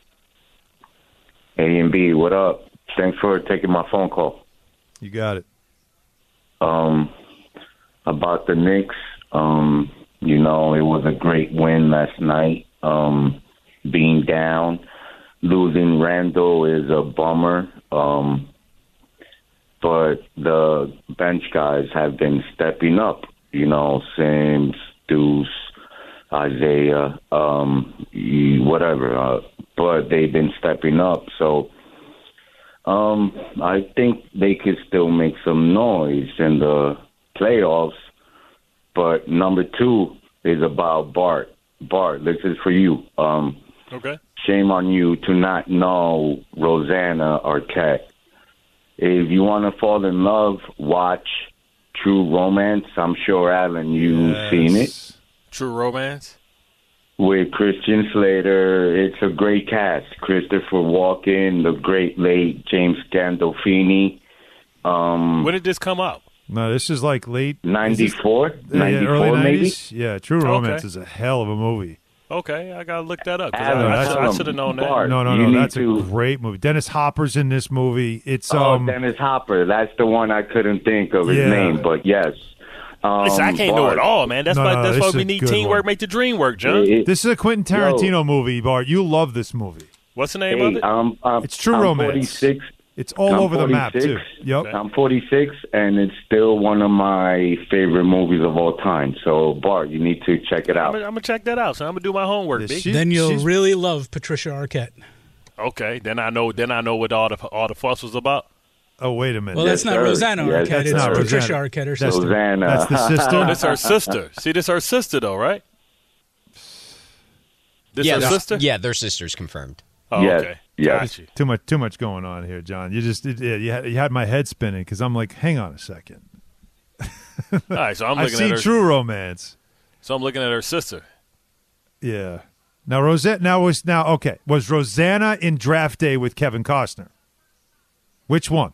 N: A and B, what up? Thanks for taking my phone call.
C: You got it.
N: Um, about the Knicks, um, you know, it was a great win last night. Um, being down, losing Randall is a bummer. Um, but the bench guys have been stepping up, you know, Sims, Deuce, Isaiah, um, whatever. Uh, but they've been stepping up. So um, I think they could still make some noise in the playoffs. But number two is about Bart. Bart, this is for you. Um,
D: Okay.
N: Shame on you to not know Rosanna Arquette. If you want to fall in love, watch True Romance. I'm sure, Alan, you've
D: Yes.
N: seen it.
D: True Romance?
N: With Christian Slater. It's a great cast. Christopher Walken, the great late James Gandolfini. Um,
D: When did this come out?
C: No, this is like late
N: ninety-four?
C: Yeah,
N: ninety-four,
C: early
N: maybe?
C: nineties. Yeah, True Romance
D: Okay.
C: is a hell of a movie.
D: Okay, I got to look that up. 'cause
N: Alan,
D: I,
N: tell
D: I, I
N: him,
D: should have known that.
N: Bart,
C: No, no,
N: you
C: no.
N: need
C: That's
N: to-
C: a great movie. Dennis Hopper's in this movie. It's
N: Oh,
C: um,
N: Dennis Hopper. That's the one I couldn't think of his
C: Yeah.
N: name, but yes. Um,
D: Listen, I can't know
N: Bart,
D: it all, man. That's
C: No,
D: why
C: no,
D: that's
C: this
D: why
C: is
D: we
C: a
D: need
C: good
D: teamwork,
C: one.
D: make the dream work, John.
N: It-
C: this is a Quentin Tarantino movie, Bart. You love this movie.
D: What's the name
N: Hey,
D: of it?
N: I'm, I'm,
C: It's True
N: I'm
C: Romance.
N: forty-six.
C: It's all
N: I'm
C: over the map too.
N: forty-six.
C: Yep.
N: I'm forty-six, and it's still one of my favorite movies of all time. So, Bart, you need to check it
D: I'm
N: out.
D: gonna, I'm gonna check that out. So I'm gonna do my homework,
C: Yeah,
D: B.
C: she-
E: Then you'll
C: she's-
E: really love Patricia Arquette.
D: Okay, then I know. Then I know what all the all the fuss was about.
C: Oh, wait a minute.
E: Well,
N: Yes,
E: that's not
N: sir.
E: Rosanna
N: Yes,
E: Arquette.
N: that's
E: It's
C: not
E: Patricia
C: Rosanna.
E: Arquette
C: That's
E: herself.
C: the-
N: Rosanna.
C: That's the sister.
D: Oh, this her sister. See, this her sister though, right? This
O: yeah,
D: her
O: their-
D: sister.
O: yeah, their sister's confirmed.
D: Oh,
N: Yes,
D: okay.
N: yes.
D: Got you.
C: Too much, too much going on here, John. You just, it, yeah, you had, you had my head spinning because I'm like, hang on a second.
D: All right, so I'm
C: I've
D: looking
C: seen
D: at her.
C: True Romance.
D: So I'm looking at her sister.
C: Yeah. Now, Rosette. Now was now okay. Was Rosanna in Draft Day with Kevin Costner? Which one?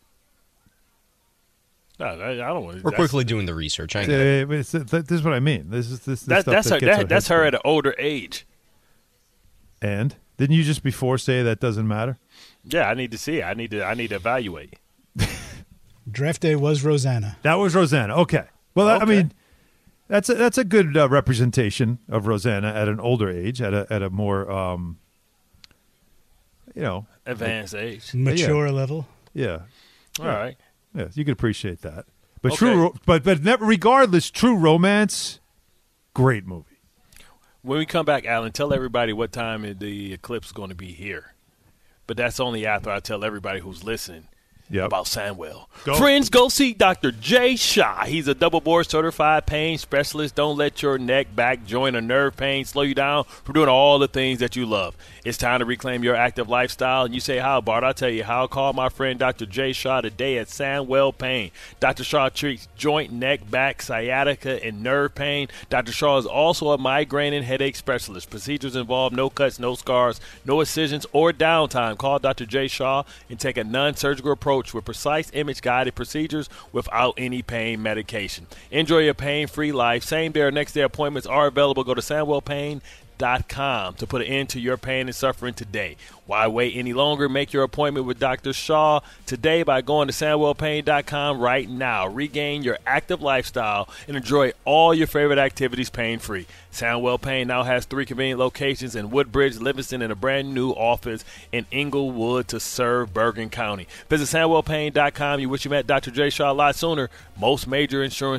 D: No, I, I don't want.
O: We're quickly doing the research. I get it.
C: Uh, it's- this is what I mean. This is this. this
D: That,
C: stuff
D: that's
C: that
D: her.
C: gets
D: That, that's
C: head
D: her
C: spinning.
D: at an older age.
C: And didn't you just before say that doesn't matter?
D: Yeah, I need to see it. I need to. I need to evaluate.
E: Draft day was Rosanna.
C: That was Rosanna. Okay. Well, that, I
D: Okay.
C: mean, that's a, that's a good uh, representation of Rosanna at an older age, at a at a more, um, you know,
D: Advanced age.
E: Mature level.
C: yeah,
D: All right.
C: yeah. You could appreciate that. But
D: Okay.
C: true, ro- but but never, regardless, True Romance, great movie.
D: When we come back, Alan, tell everybody what time the eclipse is going to be here. But that's only after I tell everybody who's listening
C: Yep.
D: about Sandwell.
C: Go.
D: Friends, go see Doctor Jay Shaw. He's a double board certified pain specialist. Don't let your neck, back, joint, or nerve pain slow you down from doing all the things that you love. It's time to reclaim your active lifestyle. And you say, how, Bart? I'll tell you how. Call my friend Doctor Jay Shaw today at Sandwell Pain. Doctor Shaw treats joint, neck, back, sciatica, and nerve pain. Doctor Shaw is also a migraine and headache specialist. Procedures involve no cuts, no scars, no incisions, or downtime. Call Doctor Jay Shaw and take a non-surgical approach with precise image-guided procedures without any pain medication. Enjoy your pain-free life. Same-day or next-day appointments are available. Go to Sandwell Pain dot com to put an end to your pain and suffering today. Why wait any longer? Make your appointment with Doctor Shaw today by going to Sandwell Pain dot com right now. Regain your active lifestyle and enjoy all your favorite activities pain-free. Sandwell Pain now has three convenient locations in Woodbridge, Livingston, and a brand new office in Inglewood to serve Bergen County. Visit Sandwell Pain dot com. You wish you met Doctor J. Shaw a lot sooner. Most major insurances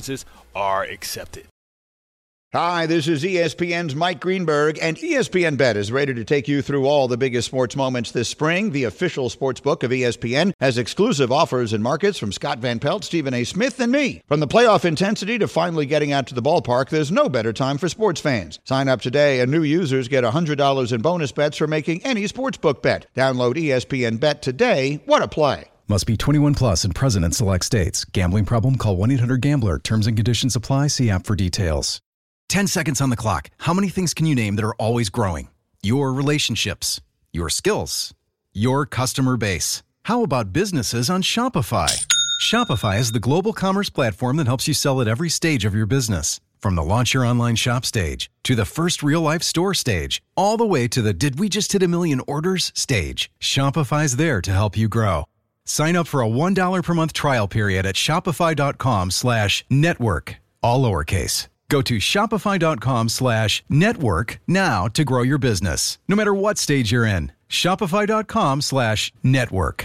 D: are accepted.
P: Hi, this is E S P N's Mike Greenberg, and E S P N Bet is ready to take you through all the biggest sports moments this spring. The official sports book of E S P N has exclusive offers and markets from Scott Van Pelt, Stephen A. Smith, and me. From the playoff intensity to finally getting out to the ballpark, there's no better time for sports fans. Sign up today, and new users get one hundred dollars in bonus bets for making any sportsbook bet. Download E S P N Bet today. What a play.
Q: Must be twenty-one plus and present in select states. Gambling problem? Call one eight hundred gambler. Terms and conditions apply. See app for details. ten seconds on the clock. How many things can you name that are always growing? Your relationships, your skills, your customer base. How about businesses on Shopify? Shopify is the global commerce platform that helps you sell at every stage of your business. From the launch your online shop stage to the first real-life store stage, all the way to the did we just hit a million orders stage. Shopify's there to help you grow. Sign up for a one dollar per month trial period at shopify.com slash network, all lowercase. Go to shopify.com slash network now to grow your business, no matter what stage you're in. Shopify.com slash network.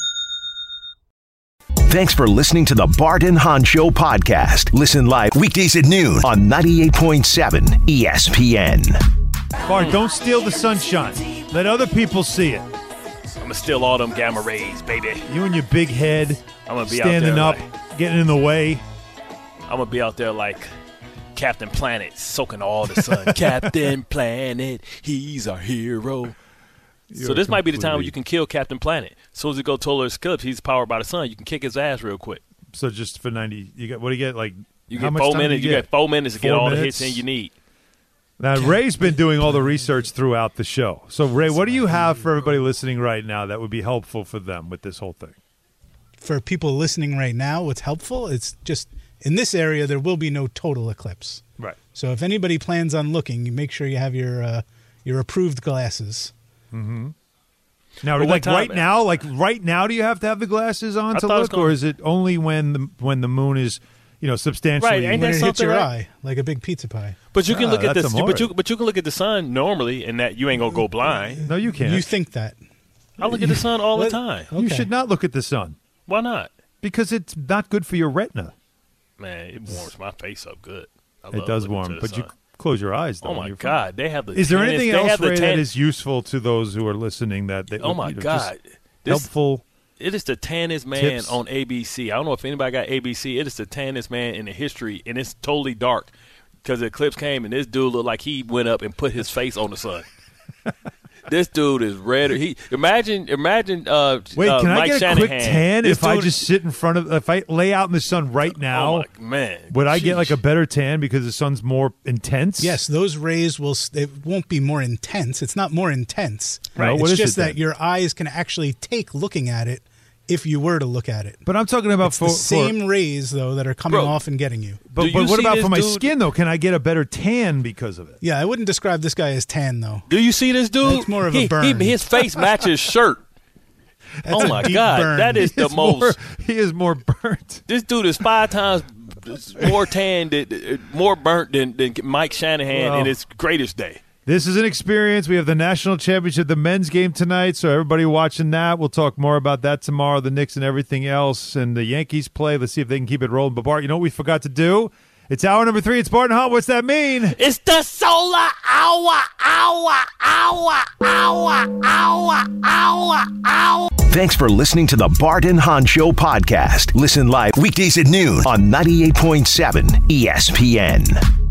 B: Thanks for listening to the Bart and Hahn Show podcast. Listen live weekdays at noon on ninety-eight point seven E S P N.
C: Bart, don't steal the sunshine. Let other people see it.
D: I'm going to steal all them gamma rays, baby.
C: You and your big head,
D: I'm gonna be
C: standing
D: out there
C: up,
D: like,
C: getting in the way.
D: I'm going to be out there like Captain Planet, soaking all the sun. Captain Planet, he's our hero.
C: You're
D: so this might be the time where
C: completely-
D: you can kill Captain Planet. As soon as you go total eclipse, he's powered by the sun. You can kick his ass real quick.
C: So just for ninety, you got what do you get? Like
D: You
C: how
D: get
C: much
D: four
C: time do
D: minutes. You,
C: get?
D: got four minutes to get
C: Four
D: all
C: minutes?
D: the hits in you need.
C: Now Ray's been doing all the research throughout the show. So Ray, what do you have for everybody listening right now that would be helpful for them with this whole thing?
E: For people listening right now, what's helpful, it's just in this area there will be no total eclipse.
C: Right.
E: So if anybody plans on looking, you make sure you have your uh, your approved glasses.
C: Mm-hmm. Now,
D: But what
C: like
D: time-
C: right now, like right now, do you have to have the glasses on
D: I
C: to
D: thought it was
C: look, or
D: gonna-
C: is it only when the when the moon is, you know, substantially?
D: Right, ain't
E: When
D: that
E: it hits
D: something,
E: your
D: right?
E: eye, like a big pizza pie.
D: But you can
C: Ah,
D: look at
C: that's
D: this.
C: amore.
D: But you but you can look at the sun normally, and that you ain't gonna go blind.
C: No, you can't.
E: You think that.
D: I look at the sun all the
E: Let-
D: time.
C: You
E: Okay.
C: should not look at the sun
D: Why not?
C: because it's not good for your retina.
D: Man, it warms my face up good. I
C: It
D: love
C: does
D: looking
C: warm,
D: to the
C: but you
D: sun.
C: close your eyes. Though
D: Oh
C: when
D: my
C: you're-
D: God, they have the.
C: Is there
D: tannest-
C: anything
D: they
C: else,
D: have the
C: Ray,
D: tan-
C: that is useful to those who are listening? That they,
D: Oh my
C: you know, just
D: God, This-
C: helpful.
D: It is the tannest man
C: Tips.
D: on A B C. I don't know if anybody got A B C. It is the tannest man in the history, and it's totally dark because the eclipse came, and this dude looked like he went up and put his face on the sun. This dude is red. He imagine imagine. Uh,
C: Wait,
D: uh,
C: can I
D: Mike
C: get a
D: Shanahan.
C: quick tan
D: This
C: if I
D: dude-
C: just sit in front of? If I lay out in the sun right now,
D: Oh my, man,
C: would I get
D: Sheesh.
C: like a better tan because the sun's more intense?
E: Yes, those rays will. s- It won't be more intense. It's not more intense.
C: Right.
E: It's
C: What is
E: just
C: it
E: that
C: then?
E: your eyes can actually take looking at it if you were to look at it.
C: But I'm talking about
E: It's
C: for
E: the
C: for-
E: same rays though that are coming
D: Bro,
E: off and getting you.
C: But,
D: Do
C: but
D: you
C: what
D: see
C: about
D: this
C: for my
D: dude-
C: skin though? Can I get a better tan because of it?
E: Yeah, I wouldn't describe this guy as tan though.
D: Do you see this dude?
E: That's more of a
D: He- he-
E: burn.
D: his face matches his shirt.
E: That's
D: Oh
E: a
D: my
E: deep
D: God,
E: burn.
D: that is the
C: He's more-
D: most.
C: he is more burnt.
D: This dude is five times more tan, than, more burnt than, than Mike Shanahan
C: Well.
D: in his greatest day.
C: This is an experience. We have the national championship, the men's game tonight. So everybody watching that, we'll talk more about that tomorrow. The Knicks and everything else, and the Yankees play. Let's see if they can keep it rolling. But Bart, you know what we forgot to do? It's hour number three. It's Bart and Hahn. What's that mean?
D: It's the solar hour, hour, hour, hour, hour, hour, hour.
B: Thanks for listening to the Bart and Hahn Show podcast. Listen live weekdays at noon on ninety-eight point seven E S P N.